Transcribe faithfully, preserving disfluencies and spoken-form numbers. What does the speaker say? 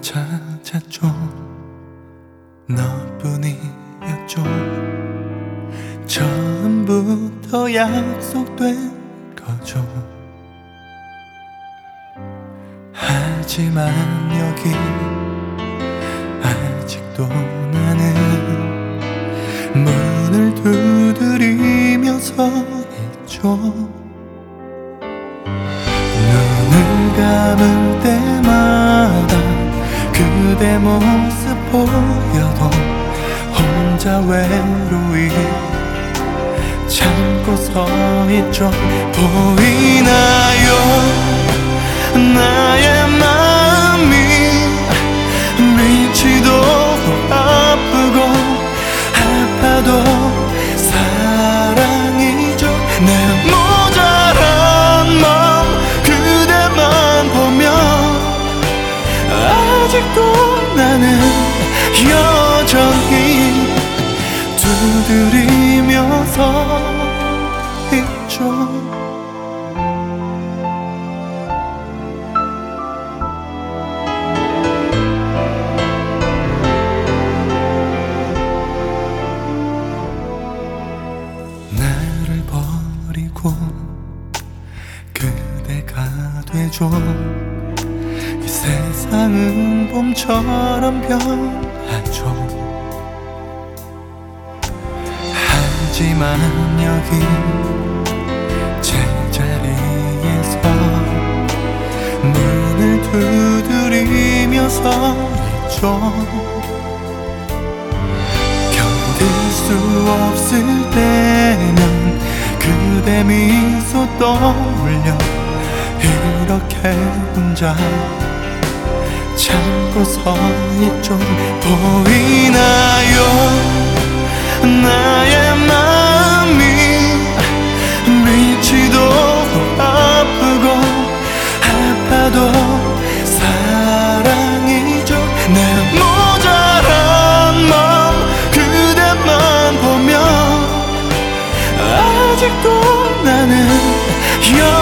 찾았죠. 너뿐이었죠. 처음부터 약속된 거죠. 하지만 여기 아직도 나는 문을 두드리며 서 있죠. 눈을 감을 때마다 그대 모습 보여도 혼자 외로이 참고 서 있죠. 보이나요? 나의 마음이 미치도록 아프고 아파도 사랑이죠. 내 모자란 마음 그대만 보며 아직도 나는 여전히 두드리며 서 있죠. 나를 버리고 그대가 되죠. 이 세상은 봄처럼 변하죠. 하지만 여기 제자리에서 문을 두드리며 서 있죠. 견딜 수 없을 때면 그대 미소 떠올려 이렇게 혼자 참고 서 있죠. 보이나요? 나의 마음이 미치도록 아프고 아파도 사랑이죠. 내 모자란 마음 그대만 보며 아직도 나는